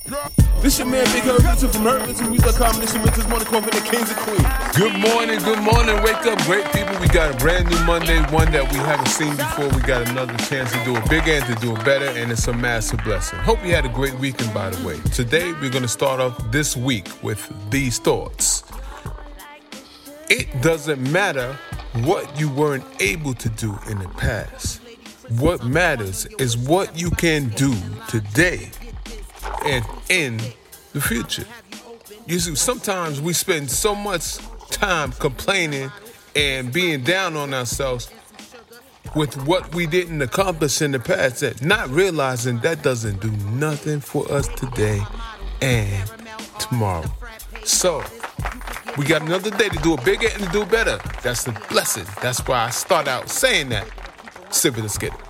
This your man Big Herb from HerbListenMusic.com. This is Morning Coffee, the Kings and Queens. Good morning. Wake up, great people. We got a brand new Monday, one that we haven't seen before. We got another chance to do it bigger and to do it better, and it's a massive blessing. Hope you had a great weekend, by the way. Today, we're going to start off this week with these thoughts. It doesn't matter what you weren't able to do in the past. What matters is what you can do today and in the future. You see, sometimes we spend so much time complaining and being down on ourselves with what we didn't accomplish in the past, that not realizing that doesn't do nothing for us today and tomorrow. So, we got another day to do it bigger and to do it better. That's the blessing. That's why I start out saying that. Sip it, let's get it.